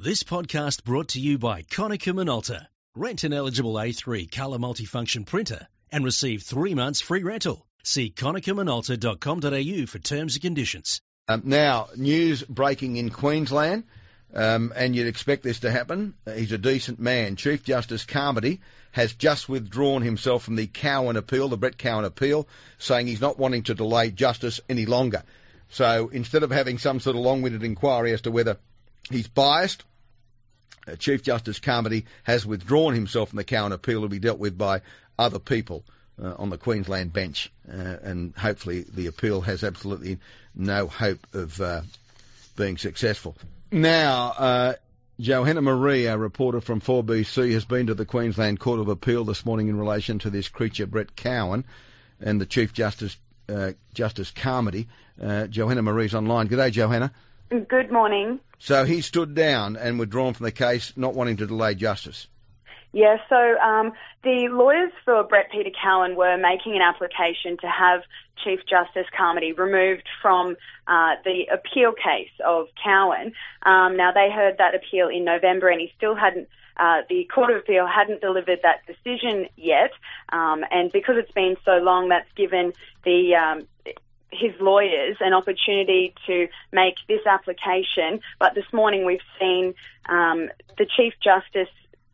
This podcast brought to you by Konica Minolta. Rent an eligible A3 colour multifunction printer and receive 3 months free rental. See konicaminolta.com.au for terms and conditions. Now, news breaking in Queensland, and you'd expect this to happen. He's a decent man. Chief Justice Carmody has just withdrawn himself from the Cowan appeal, the Brett Cowan appeal, saying he's not wanting to delay justice any longer. So instead of having some sort of long-winded inquiry as to whether he's biased, Chief Justice Carmody has withdrawn himself from the Cowan appeal to be dealt with by other people on the Queensland bench, and hopefully the appeal has absolutely no hope of being successful. Now, Johanna Marie, a reporter from 4BC, has been to the Queensland Court of Appeal this morning in relation to this creature, Brett Cowan, and the Chief Justice, Justice Carmody. Johanna Marie's online. G'day, Johanna. Good morning. So he stood down and withdrawn from the case, not wanting to delay justice. Yeah, so the lawyers for Brett Peter Cowan were making an application to have Chief Justice Carmody removed from the appeal case of Cowan. Now, they heard that appeal in November and he still hadn't, the Court of Appeal hadn't delivered that decision yet. And because it's been so long, that's given his lawyers an opportunity to make this application. But this morning we've seen the Chief Justice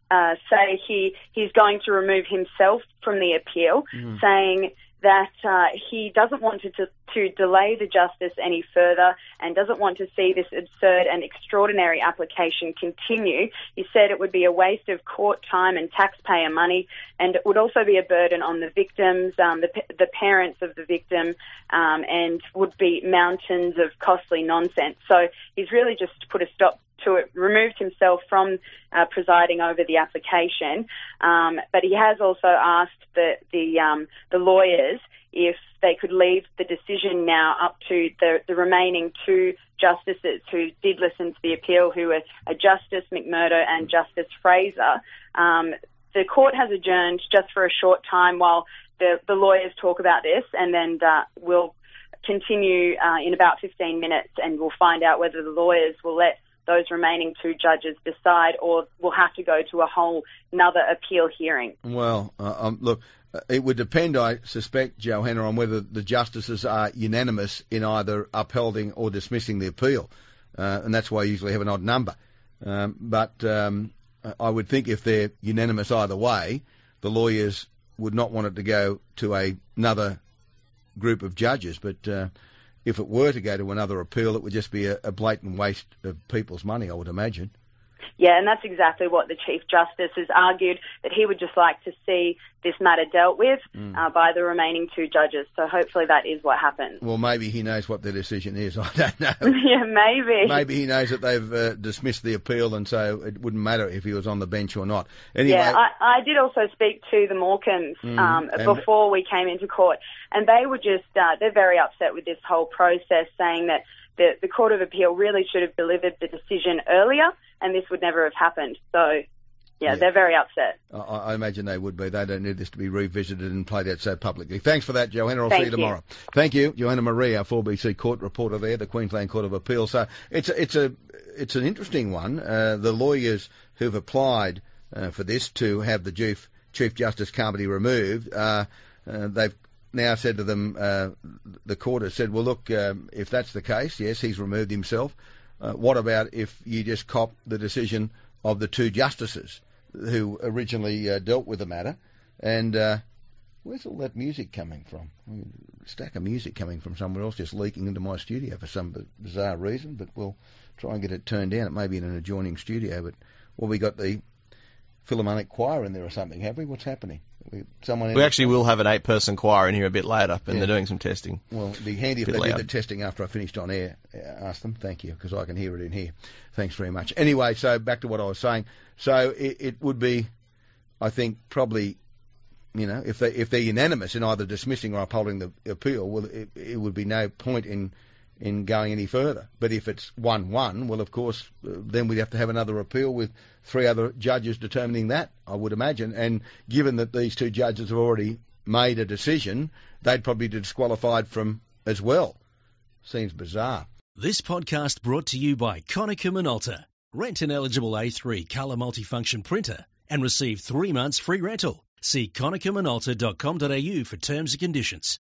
say he's going to remove himself from the appeal, saying that he doesn't want to delay the justice any further and doesn't want to see this absurd and extraordinary application continue. He said it would be a waste of court time and taxpayer money, and it would also be a burden on the victims, the parents of the victim, and would be mountains of costly nonsense. So he's really just put a stop to it, removed himself from presiding over the application, but he has also asked the lawyers if they could leave the decision now up to the remaining 2 justices who did listen to the appeal, who are Justice McMurdo and Justice Fraser. The court has adjourned just for a short time while the lawyers talk about this, and then we'll continue in about 15 minutes, and we'll find out whether the lawyers will let those remaining 2 judges decide, or will have to go to a whole another appeal hearing. Well, look, it would depend, I suspect, Johanna, on whether the justices are unanimous in either upholding or dismissing the appeal, and that's why you usually have an odd number. But I would think if they're unanimous either way, the lawyers would not want it to go to another group of judges, but if it were to go to another appeal, it would just be a blatant waste of people's money, I would imagine. Yeah, and that's exactly what the Chief Justice has argued, that he would just like to see this matter dealt with by the remaining 2 judges. So hopefully that is what happens. Well, maybe he knows what their decision is. I don't know. Yeah, maybe. Maybe he knows that they've dismissed the appeal, and so it wouldn't matter if he was on the bench or not. Anyway, yeah, I did also speak to the Morecambes before we came into court, and they were just, they're very upset with this whole process, saying that the Court of Appeal really should have delivered the decision earlier, and this would never have happened. So, yeah, they're very upset. I imagine they would be. They don't need this to be revisited and played out so publicly. Thanks for that, Johanna. I'll see you tomorrow. Thank you, Johanna Marie, our 4BC court reporter there, the Queensland Court of Appeal. So it's an interesting one. The lawyers who've applied for this to have the Chief Justice Carmody removed, they've now said to them, the court has said, well, look, if that's the case, yes, he's removed himself. What about if you just cop the decision of the 2 justices who originally dealt with the matter? And where's all that music coming from? A stack of music coming from somewhere else, just leaking into my studio for some bizarre reason, but we'll try and get it turned down. It may be in an adjoining studio, but, well, we got the Philharmonic Choir in there or something, have we? What's happening? We actually will have an 8-person choir in here a bit later, and they're doing some testing. Well, it'd be handy if they did the testing after I finished on air. Ask them. Thank you, because I can hear it in here. Thanks very much. Anyway, so back to what I was saying. So it would be, I think, probably, if they're unanimous in either dismissing or upholding the appeal, well, it would be no point in going any further. But if it's 1-1, well, of course, then we'd have to have another appeal with 3 other judges determining that, I would imagine. And given that these 2 judges have already made a decision, they'd probably be disqualified from as well. Seems bizarre. This podcast brought to you by Konica Minolta. Rent an eligible A3 colour multifunction printer and receive 3 months free rental. See ConnickMinolta.com.au for terms and conditions.